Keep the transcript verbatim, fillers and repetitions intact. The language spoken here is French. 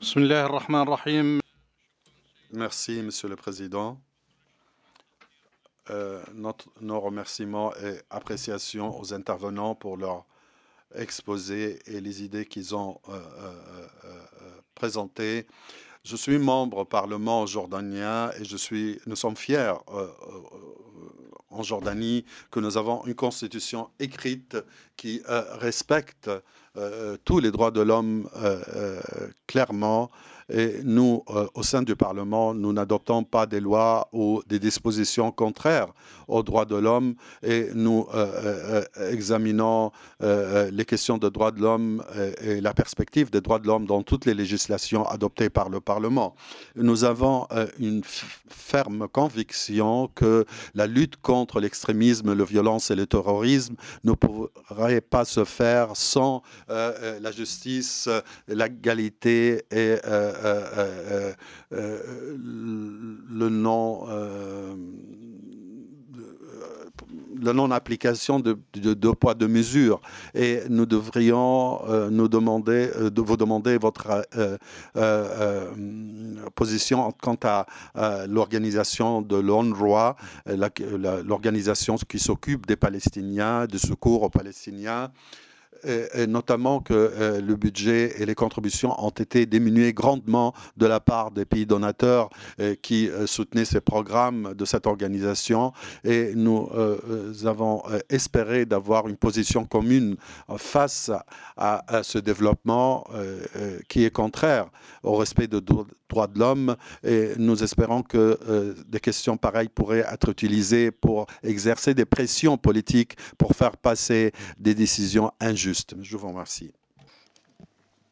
Bismillah ar-Rahman ar-Rahim. Merci, Monsieur le Président. Euh, notre- nos remerciements et appréciations aux intervenants pour leur exposé et les idées qu'ils ont euh, euh, euh, euh, présentées. Je suis membre au Parlement jordanien et je suis, nous sommes fiers euh, euh, en Jordanie que nous avons une constitution écrite qui euh, respecte euh, tous les droits de l'homme euh, euh, clairement. Et nous, euh, au sein du Parlement, nous n'adoptons pas des lois ou des dispositions contraires aux droits de l'homme et nous euh, euh, examinons euh, les questions de droits de l'homme et, et la perspective des droits de l'homme dans toutes les législations adoptées par le Parlement. Nous avons euh, une ferme conviction que la lutte contre l'extrémisme, la violence et le terrorisme ne pourrait pas se faire sans euh, la justice, l'égalité et euh, euh, euh, le non euh, la non-application de deux poids, deux mesures. Et nous devrions euh, nous demander, euh, de vous demander votre euh, euh, position quant à euh, l'organisation de l'UNRWA, l'organisation qui s'occupe des Palestiniens, du secours aux Palestiniens. Et, et notamment que euh, le budget et les contributions ont été diminuées grandement de la part des pays donateurs euh, qui euh, soutenaient ces programmes de cette organisation. Et nous euh, avons euh, espéré d'avoir une position commune euh, face à, à, ce développement euh, euh, qui est contraire au respect des droits de l'homme. Et nous espérons que euh, des questions pareilles pourraient être utilisées pour exercer des pressions politiques pour faire passer des décisions injustes. Je vous remercie.